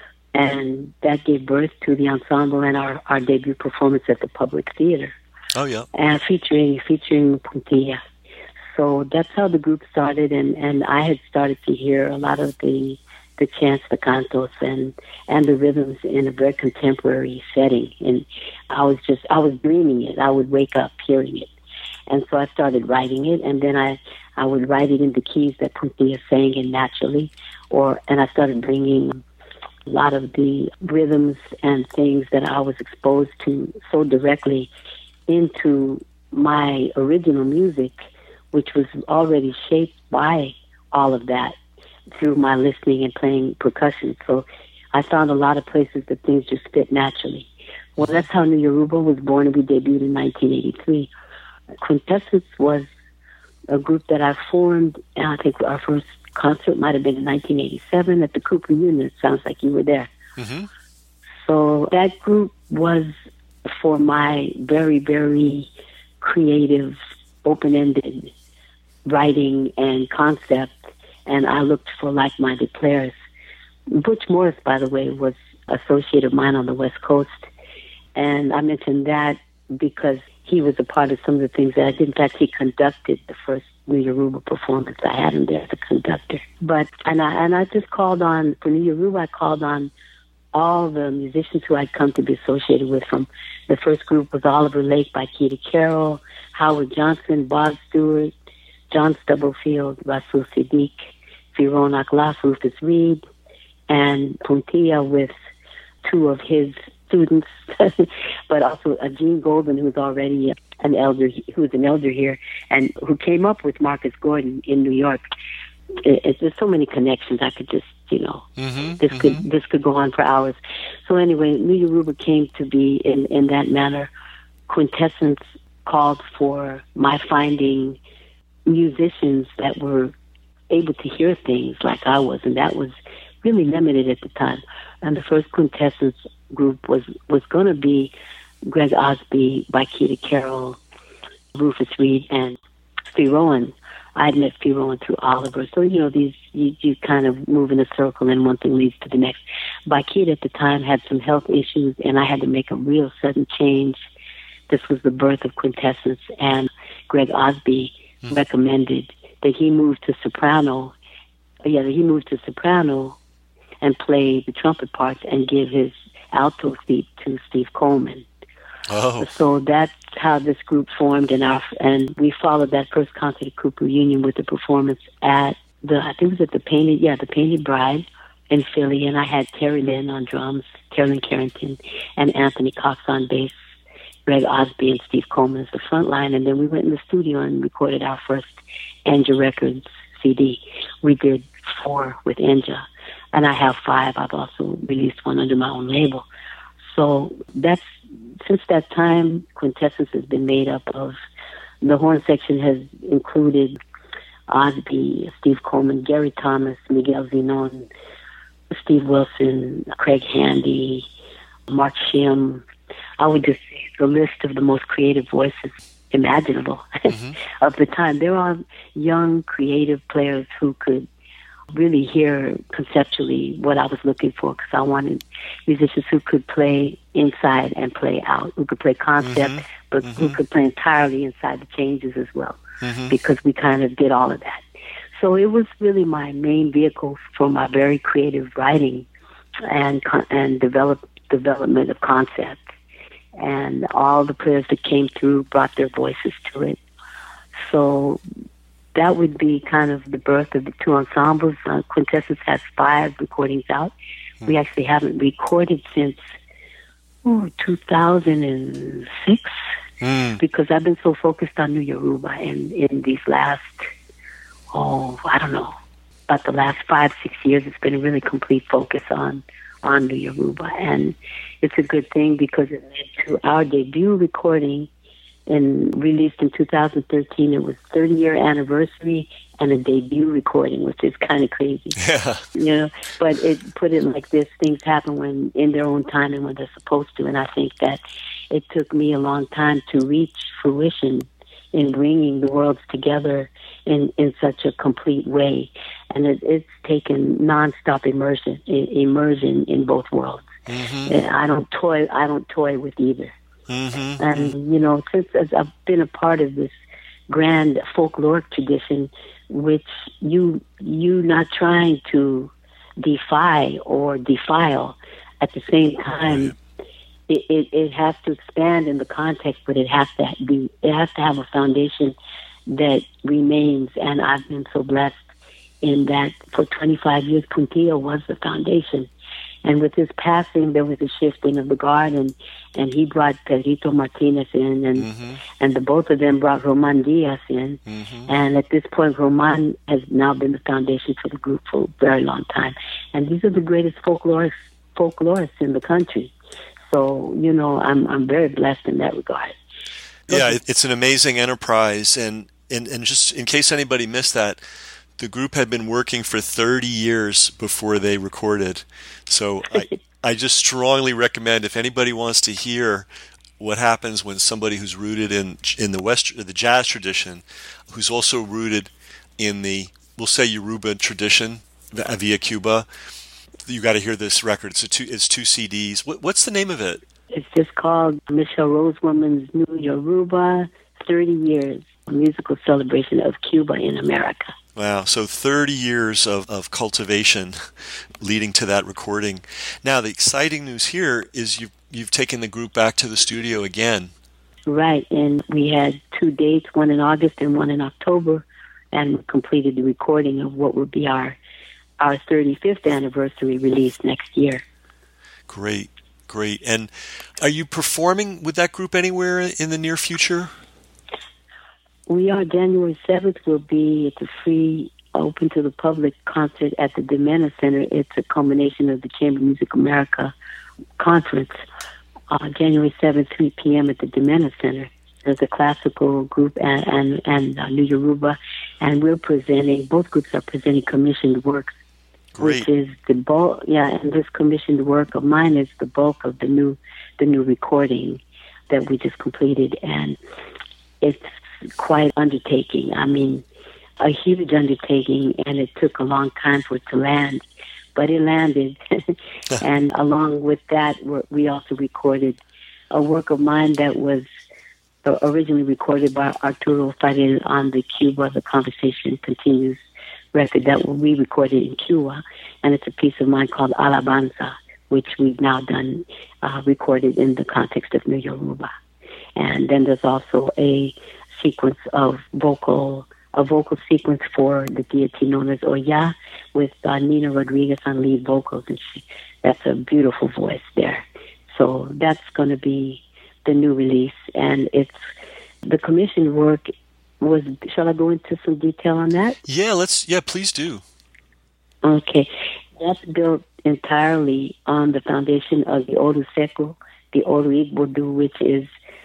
and that gave birth to the ensemble and our, our debut performance at the Public Theater. Oh, yeah. And featuring featuring Puntia. So that's how the group started, and, and I had started to hear a lot of the the chants, the cantos, and, and the rhythms in a very contemporary setting. And I was just, I was dreaming it. I would wake up hearing it. And so I started writing it, and then I, I would write it in the keys that Puntia sang in naturally, or, and I started bringing a lot of the rhythms and things that I was exposed to so directly into my original music, which was already shaped by all of that through my listening and playing percussion. So I found a lot of places that things just fit naturally. Well, that's how New Yoruba was born, and we debuted in nineteen eighty-three. Quintessence was a group that I formed, and I think our first concert might have been in nineteen eighty-seven at the Cooper Union. It sounds like you were there. Mm-hmm. So that group was for my very, very creative, open-ended writing and concept, and I looked for like-minded players. Butch Morris, by the way, was an associate of mine on the West Coast, and I mentioned that because he was a part of some of the things that I did. In fact, he conducted the first New Yoruba performance. I had him there as a conductor. But and I and I just called on for New Yoruba. I called on all the musicians who I'd come to be associated with. From the first group was Oliver Lake by Keita Carroll, Howard Johnson, Bob Stewart, John Stubblefield, Rasul Siddiq, Firon Aklas, Rufus Reed, and Puntia with two of his students, but also a Gene Golden, who's already an elder, who's an elder here, and who came up with Marcus Gordon in New York. It, it, there's so many connections. I could just, you know, mm-hmm, this mm-hmm. could this could go on for hours. So anyway, New Yoruba came to be in, in that manner. Quintessence called for my finding musicians that were able to hear things like I was, and that was really limited at the time. And the first Quintessence group was, was going to be Greg Osby by Keita Carroll, Rufus Reed, and Steve Rowan. I'd met Steve Rowan through Oliver. So, you know, these you, you kind of move in a circle and one thing leads to the next. Keita at the time had some health issues, and I had to make a real sudden change. This was the birth of Quintessence, and Greg Osby mm. recommended that he move to soprano. Yeah, that he moved to soprano and play the trumpet parts and give his alto seat to Steve Coleman. Oh. So that's how this group formed, and our and we followed that first concert at Cooper Union with a performance at the I think it was at the Painted yeah the Painted Bride in Philly, and I had Terry Lynn on drums, Terry Lynn Carrington, and Anthony Cox on bass, Greg Osby and Steve Coleman as the front line, and then we went in the studio and recorded our first Enja Records C D. We did four with Enja, and I have five. I've also released one under my own label. So that's since that time, Quintessence has been made up of, the horn section has included Osby, Steve Coleman, Gary Thomas, Miguel Zinon, Steve Wilson, Craig Handy, Mark Shim. I would just say the list of the most creative voices imaginable mm-hmm. of the time. They're all young, creative players who could really hear conceptually what I was looking for, because I wanted musicians who could play inside and play out, who could play concept, mm-hmm. but mm-hmm. who could play entirely inside the changes as well, mm-hmm. because we kind of did all of that. So it was really my main vehicle for my very creative writing and and develop, development of concept. And all the players that came through brought their voices to it. So that would be kind of the birth of the two ensembles. Uh, Quintessence has five recordings out. Hmm. We actually haven't recorded since ooh, two thousand six mm. because I've been so focused on New Yoruba, and in these last, oh, I don't know, about the last five, six years, it's been a really complete focus on, on New Yoruba. And it's a good thing because it led to our debut recording and released in two thousand thirteen. It was thirty-year anniversary and a debut recording, which is kind of crazy. Yeah. You know, but it put it like this: things happen when in their own time and when they're supposed to. And I think that it took me a long time to reach fruition in bringing the worlds together in, in such a complete way. And it, it's taken nonstop immersion, immersion in both worlds. Mm-hmm. I don't toy. I don't toy with either. Mm-hmm. And, you know, since I've been a part of this grand folkloric tradition, which you, you not trying to defy or defile at the same time, it, it, it has to expand in the context, but it has to be, it has to have a foundation that remains. And I've been so blessed in that for twenty-five years, Puntillo was the foundation. And with his passing, there was a shifting of the guard, and, and he brought Pedrito Martinez in, and mm-hmm. and the both of them brought Roman Diaz in. Mm-hmm. And at this point, Roman has now been the foundation for the group for a very long time. And these are the greatest folklorists, folklorists in the country. So, you know, I'm I'm very blessed in that regard. Yeah, it's an amazing enterprise. And, and, and just in case anybody missed that, the group had been working for thirty years before they recorded. So I, I just strongly recommend, if anybody wants to hear what happens when somebody who's rooted in in the West, the jazz tradition, who's also rooted in the, we'll say, Yoruba tradition via Cuba, you got to hear this record. It's a two, it's two C Ds. What, what's the name of it? It's just called Michelle Rosewoman's New Yoruba, thirty years, a musical celebration of Cuba in America. Wow, so thirty years of, of cultivation leading to that recording. Now, the exciting news here is you've, you've taken the group back to the studio again. Right, and we had two dates, one in August and one in October, and completed the recording of what will be our, our thirty-fifth anniversary release next year. Great, great. And are you performing with that group anywhere in the near future? We are. January seventh will be at the free, open to the public concert at the Dimena Center. It's a combination of the Chamber Music America conference. Uh, January seventh, three p.m. at the Dimena Center. There's a classical group and, and, and uh, New Yoruba, and we're presenting, both groups are presenting commissioned works, Great. which is the bulk, yeah, and this commissioned work of mine is the bulk of the new, the new recording that we just completed, and it's quite undertaking. I mean, a huge undertaking, and it took a long time for it to land, but it landed. And along with that, we also recorded a work of mine that was originally recorded by Arturo Farel on the Cuba, The Conversation Continues record that we recorded in Cuba, and it's a piece of mine called Alabanza, which we've now done, uh, recorded in the context of New Yoruba. And then there's also a sequence of vocal, a vocal sequence for the deity known as Oya, with uh, Nina Rodriguez on lead vocals, and she, that's a beautiful voice there. So that's going to be the new release, and it's the commissioned work was. Shall I go into some detail on that? Yeah, let's. Yeah, please do. Okay, that's built entirely on the foundation of the Oru Seco, the Oru Igbodu, which is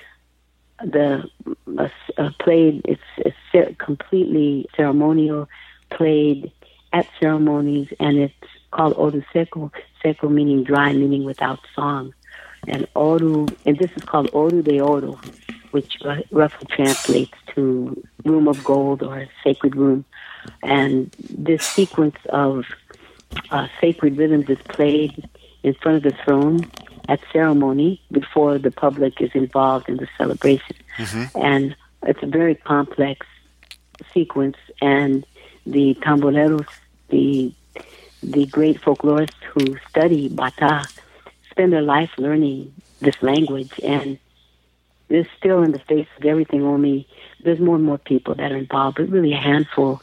the uh, uh, played, it's, it's cer- completely ceremonial, played at ceremonies, and it's called Oru Seco, Seco meaning dry, meaning without song. And Oru, and this is called Oru de Oro, which r- roughly translates to room of gold or sacred room. And this sequence of uh, sacred rhythms is played in front of the throne at ceremony before the public is involved in the celebration. Mm-hmm. And it's a very complex sequence, and the tamboreros, the the great folklorists who study Bata, spend their life learning this language, and it's still in the face of everything, only there's more and more people that are involved, but really a handful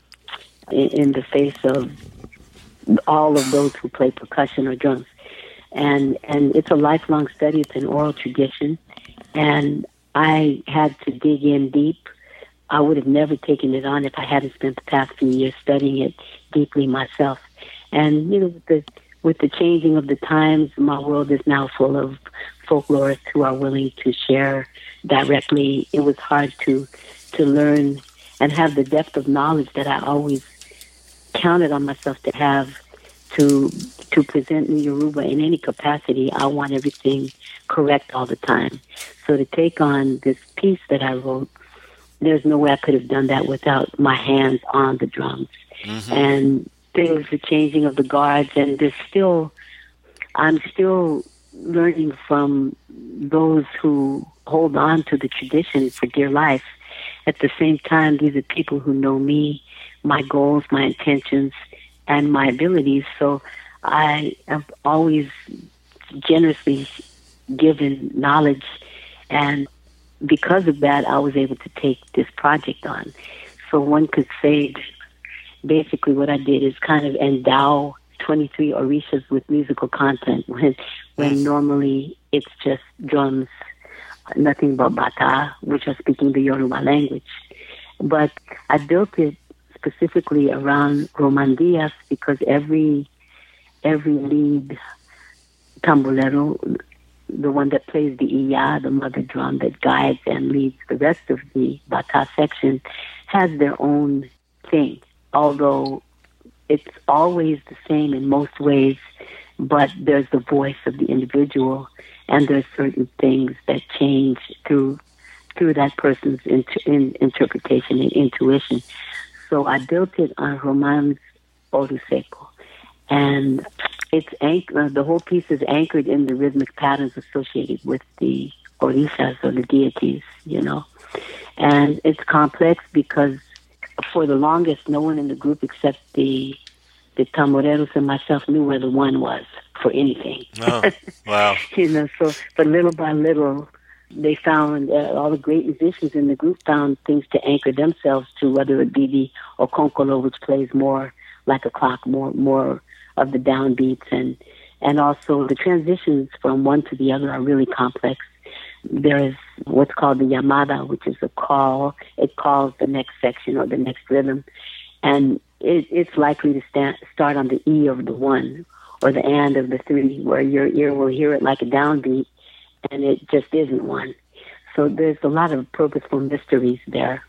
in, in the face of all of those who play percussion or drums. And and it's a lifelong study. It's an oral tradition. And I had to dig in deep. I would have never taken it on if I hadn't spent the past few years studying it deeply myself. And, you know, with the, with the changing of the times, my world is now full of folklorists who are willing to share directly. It was hard to to learn and have the depth of knowledge that I always counted on myself to have to to present New Yoruba in any capacity. I want everything correct all the time. So to take on this piece that I wrote, there's no way I could have done that without my hands on the drums. Mm-hmm. And there was the changing of the guards, and there's still, I'm still learning from those who hold on to the tradition for dear life. At the same time, these are people who know me, my goals, my intentions, and my abilities. So I have always generously given knowledge, and because of that, I was able to take this project on. So one could say basically what I did is kind of endow twenty-three orishas with musical content when when normally it's just drums, nothing but bata, which are speaking the Yoruba language. But I built it specifically around Romandias because every every lead tambolero, the one that plays the iya, the mother drum that guides and leads the rest of the bata section, has their own thing. Although it's always the same in most ways, but there's the voice of the individual, and there's certain things that change through through that person's inter- in interpretation and intuition. So I built it on Romance Oluseco, and it's anch- uh, the whole piece is anchored in the rhythmic patterns associated with the orishas or the deities, you know. And it's complex because for the longest, no one in the group except the the tamboreros and myself knew where the one was for anything. Oh, wow. You know, so but little by little, they found, uh, all the great musicians in the group found things to anchor themselves to, whether it be the okonkolo, which plays more like a clock, more more of the downbeats, and and also the transitions from one to the other are really complex. There is what's called the Yamada, which is a call. It calls the next section or the next rhythm, and it, it's likely to sta- start on the E of the one or the and of the three, where your ear will hear it like a downbeat, and it just isn't one. So there's a lot of purposeful mysteries there.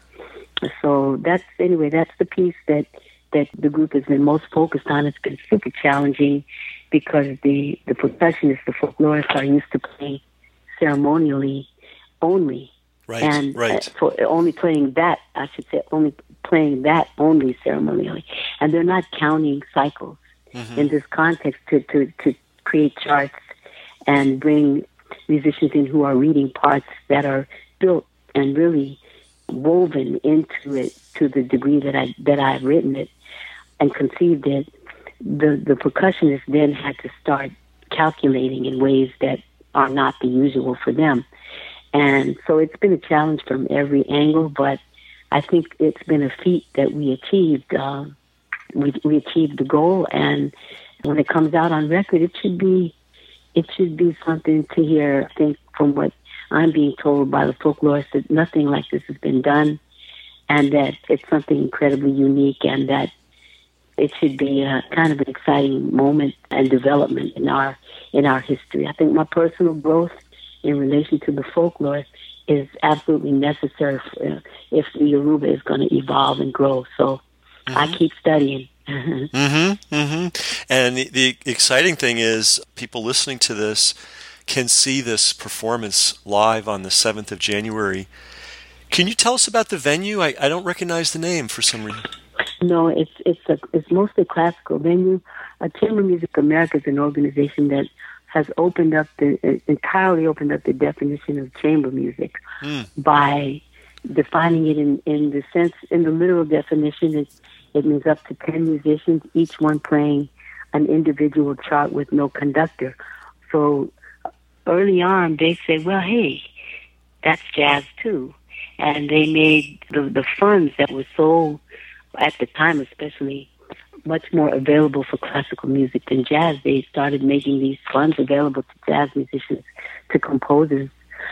So that's, anyway, that's the piece that, that the group has been most focused on. It's been super challenging because the, the percussionists, the folklorists are used to playing ceremonially only. Right, and right. Uh, for only playing that, I should say, only playing that only ceremonially. And they're not counting cycles mm-hmm. in this context to, to, to create charts and bring musicians in who are reading parts that are built and really woven into it to the degree that I that I've written it and conceived it. The the percussionists then had to start calculating in ways that are not the usual for them. And so it's been a challenge from every angle, but I think it's been a feat that we achieved. Uh, we we achieved the goal, and when it comes out on record, it should be it should be something to hear. I think from what I'm being told by the folklorists, that nothing like this has been done, and that it's something incredibly unique, and that it should be a kind of an exciting moment and development in our in our history. I think my personal growth in relation to the folklore is absolutely necessary for, uh, if the Yoruba is going to evolve and grow. So mm-hmm. I keep studying. mm-hmm, mm-hmm. And the, the exciting thing is people listening to this can see this performance live on the seventh of January. Can you tell us about the venue? I, I don't recognize the name for some reason. No, it's it's a it's mostly classical venue. Uh, Chamber Music America is an organization that has opened up the uh, entirely opened up the definition of chamber music mm. by defining it in, in the sense in the literal definition. It it means up to ten musicians, each one playing an individual chart with no conductor. So early on, they said, "Well, hey, that's jazz too." and they made the, the funds that were so, at the time especially, much more available for classical music than jazz. They started making these funds available to jazz musicians, to composers,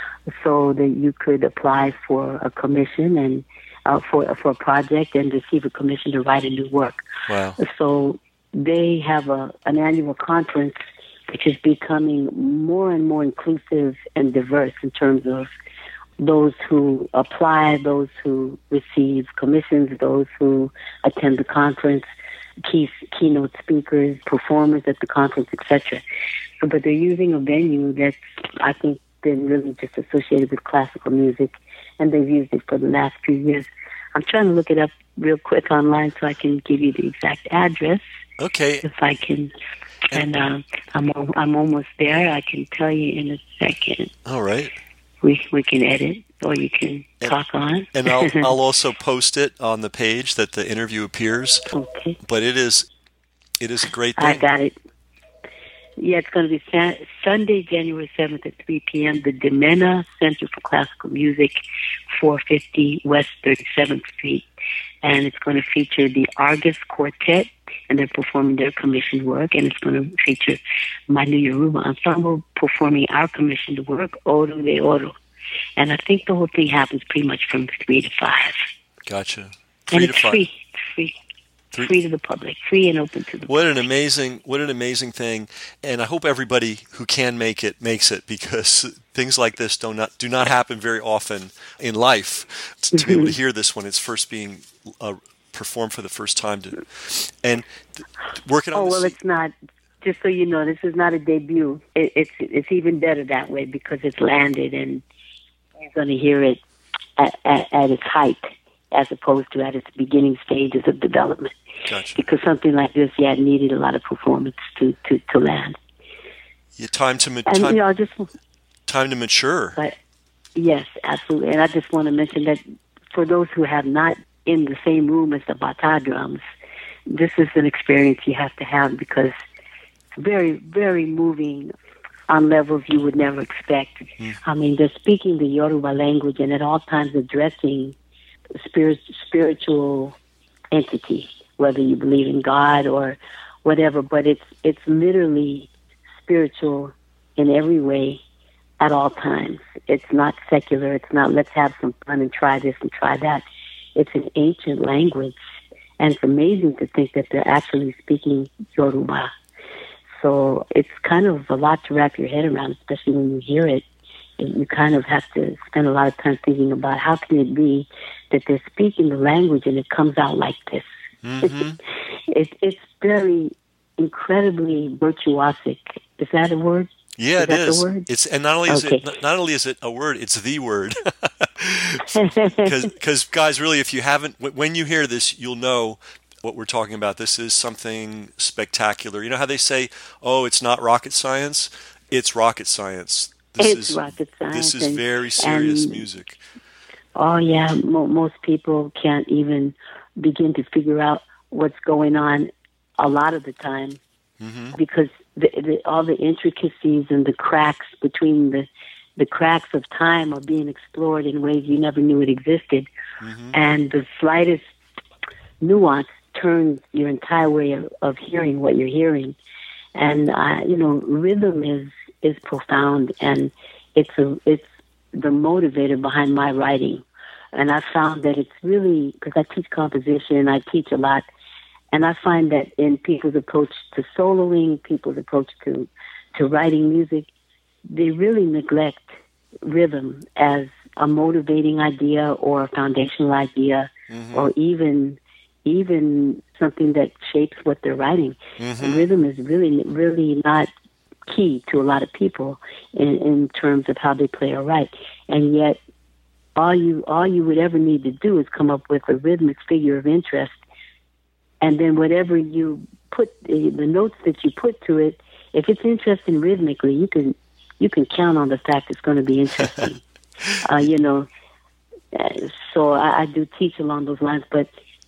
so that you could apply for a commission and uh, for for a project and receive a commission to write a new work. Wow! So they have a an annual conference which is becoming more and more inclusive and diverse in terms of those who apply, those who receive commissions, those who attend the conference, key, keynote speakers, performers at the conference, et cetera. So, but they're using a venue that's, I think, been really just associated with classical music, and they've used it for the last few years. I'm trying to look it up real quick online so I can give you the exact address. Okay. If I can. And um, I'm I'm almost there. I can tell you in a second. All right. We we can edit, or you can and, talk on. And I'll I'll also post it on the page that the interview appears. Okay. But it is it is a great thing. I got it. Yeah, it's going to be sa- Sunday, January seventh at three p.m. The Dimena Center for Classical Music, four fifty West thirty-seventh Street. And it's going to feature the Argus Quartet, and they're performing their commissioned work. And it's going to feature Manu Yoruba Ensemble performing our commissioned work, Oru de Oro. And I think the whole thing happens pretty much from three to five. Gotcha. Three and to it's five. free. It's free. Three. free to the public, free and open to the what public. an amazing what an amazing thing. And I hope everybody who can make it makes it, because things like this do not do not happen very often in life. To, to be able to hear this when it's first being uh, performed for the first time, to and th- working on oh well this. It's not, just so you know, this is not a debut. It, it's it's even better that way, because it's landed and you're going to hear it at, at, at its height, as opposed to at its beginning stages of development. Gotcha. Because something like this, yeah, it needed a lot of performance to, to, to land. Yeah, time to ma- And, time, you know, just, time to mature. but yes, absolutely. And I just want to mention that for those who have not in the same room as the bata drums, this is an experience you have to have, because it's very, very moving on levels you would never expect. Mm. I mean, they're speaking the Yoruba language and at all times addressing spirit, spiritual entity, whether you believe in God or whatever, but it's it's literally spiritual in every way at all times. It's not secular. It's not let's have some fun and try this and try that. It's an ancient language, and it's amazing to think that they're actually speaking Yoruba. So it's kind of a lot to wrap your head around, especially when you hear it. You kind of have to spend a lot of time thinking about how can it be that they're speaking the language and it comes out like this. Mm-hmm. it, it's very incredibly virtuosic. Is that a word? Yeah, is it that is. The word? It's and not only is okay. it not only is it a word, it's the word. Because guys, really, if you haven't, when you hear this, you'll know what we're talking about. This is something spectacular. You know how they say, "Oh, it's not rocket science." It's rocket science. This it's is, rocket science. This is and, very serious and, music. Oh, yeah. Mo- most people can't even begin to figure out what's going on a lot of the time, mm-hmm. because the, the, all the intricacies and the cracks between the, the cracks of time are being explored in ways you never knew it existed. Mm-hmm. And the slightest nuance turns your entire way of, of hearing what you're hearing. And, uh, you know, rhythm is is profound, and it's a, it's the motivator behind my writing. And I found that it's really, because I teach composition, I teach a lot, and I find that in people's approach to soloing, people's approach to, to writing music, they really neglect rhythm as a motivating idea or a foundational idea, mm-hmm. or even even something that shapes what they're writing. Mm-hmm. Rhythm is really, really not key to a lot of people in, in terms of how they play or write. And yet, all you all you would ever need to do is come up with a rhythmic figure of interest, and then whatever you put, the, the notes that you put to it, if it's interesting rhythmically, you can you can count on the fact it's going to be interesting. uh, you know, so I, I do teach along those lines, but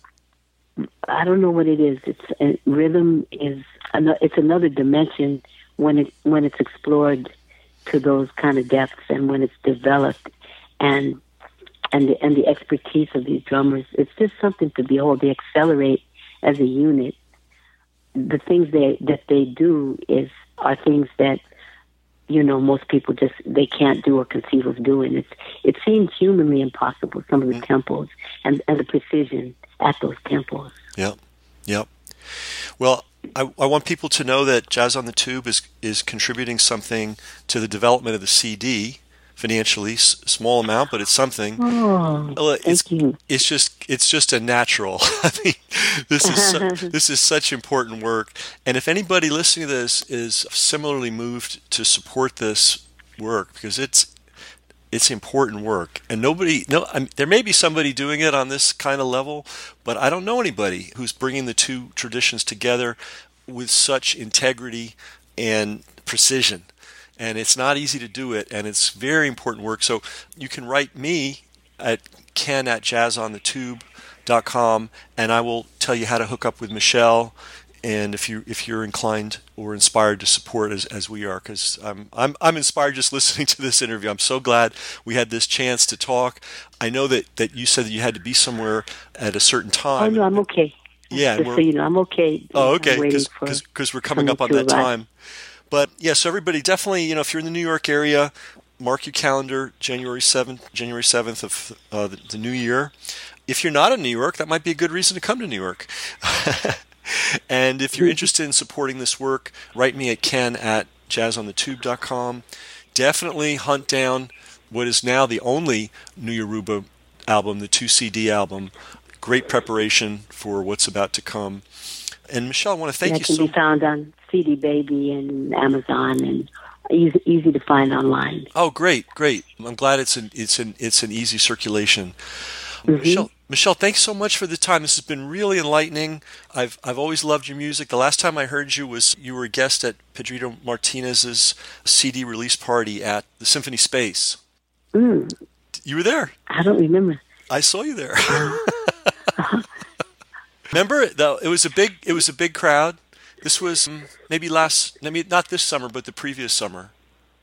I don't know what it is. It's uh, rhythm is an, it's another dimension when it when it's explored to those kind of depths, and when it's developed. And and the, and the expertise of these drummers. It's just something to behold. They accelerate as a unit. The things they, that they do is are things that, you know, most people just, they can't do or conceive of doing. It's, it seems humanly impossible, some of the mm. tempos and, and the precision at those tempos. Yep, yep. Well, I, I want people to know that Jazz on the Tube is is contributing something to the development of the C D financially, s- small amount, but it's something. Oh, it's, thank you. It's just it's just a natural. I mean, this is su- this is such important work, and if anybody listening to this is similarly moved to support this work, because it's it's important work, and nobody no I mean, there may be somebody doing it on this kind of level, but I don't know anybody who's bringing the two traditions together with such integrity and precision. And it's not easy to do it, and it's very important work. So you can write me at ken at jazz on the tube dot com, and I will tell you how to hook up with Michelle, and if you if you're inclined or inspired to support as as we are, because I'm I'm I'm inspired just listening to this interview. I'm so glad we had this chance to talk. I know that, that you said that you had to be somewhere at a certain time. Oh no, I'm okay. Yeah, just so you know, I'm okay. Oh, okay, because we're coming up on that time. But yeah, so everybody definitely, you know, if you're in the New York area, mark your calendar, January seventh, January seventh of uh, the, the new year. If you're not in New York, that might be a good reason to come to New York. And if you're interested in supporting this work, write me at ken at jazz on the tube dot com. Definitely hunt down what is now the only New Yoruba album, the two C D album. Great preparation for what's about to come. And Michelle, I want to thank that you so much. That can be found on C D Baby and Amazon, and easy, easy to find online. Oh, great, great! I'm glad it's an it's an it's an easy circulation. Mm-hmm. Michelle, Michelle, thanks so much for the time. This has been really enlightening. I've I've always loved your music. The last time I heard you was you were a guest at Pedrito Martinez's C D release party at the Symphony Space. Mm. You were there. I don't remember. I saw you there. uh-huh. Remember, though, it was a big it was a big crowd. This was um, maybe last, maybe not this summer, but the previous summer.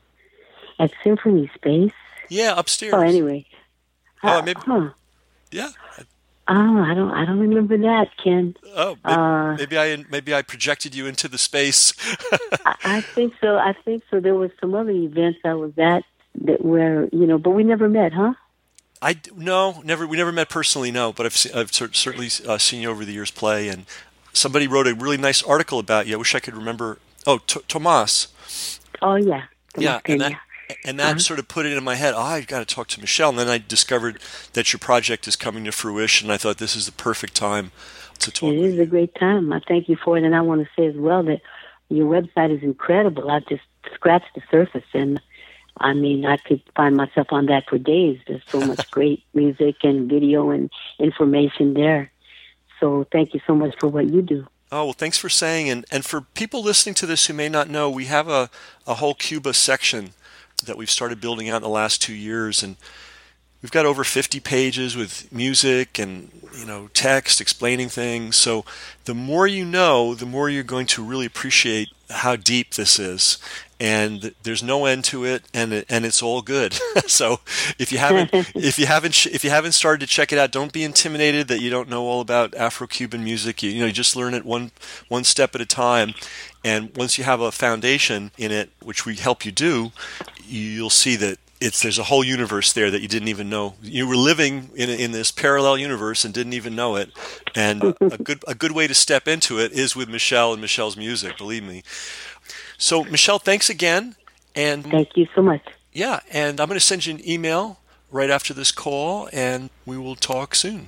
At Symphony Space? Yeah, upstairs. Oh, anyway. Oh, uh, maybe. Huh. Yeah. Oh, I don't, I don't remember that, Ken. Oh, maybe, uh, maybe I, maybe I projected you into the space. I, I think so. I think so. There was some other events I was at that where you know, but we never met, huh? I no, never. We never met personally, no. But I've se- I've certainly uh, seen you over the years play, and somebody wrote a really nice article about you. I wish I could remember. Oh, T- Tomas. Oh yeah. Tomas yeah, and that, and that uh-huh. sort of put it in my head. Oh, I got to talk to Michelle. And then I discovered that your project is coming to fruition. And I thought this is the perfect time to talk. It is you. a great time. I thank you for it, and I want to say as well that your website is incredible. I just scratched the surface, and I mean, I could find myself on that for days. There's so much great music and video and information there. So thank you so much for what you do. Oh, well, thanks for saying. And, and for people listening to this who may not know, we have a, a whole Cuba section that we've started building out in the last two years. And we've got over fifty pages with music and, you know, text explaining things. So the more you know, the more you're going to really appreciate how deep this is. And there's no end to it, and it, and it's all good. So if you haven't if you haven't if you haven't started to check it out, don't be intimidated that you don't know all about Afro-Cuban music. You, you know, you just learn it one one step at a time. And once you have a foundation in it, which we help you do, you'll see that it's there's a whole universe there that you didn't even know. You were living in in this parallel universe and didn't even know it. And a good a good way to step into it is with Michelle and Michelle's music. Believe me. So, Michelle, thanks again. And thank you so much. Yeah, and I'm going to send you an email right after this call, and we will talk soon.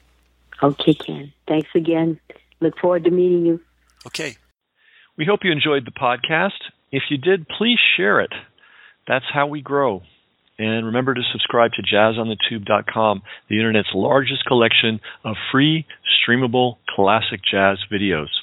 Okay, Ken. Thanks again. Look forward to meeting you. Okay. We hope you enjoyed the podcast. If you did, please share it. That's how we grow. And remember to subscribe to jazz on the tube dot com, the Internet's largest collection of free, streamable, classic jazz videos.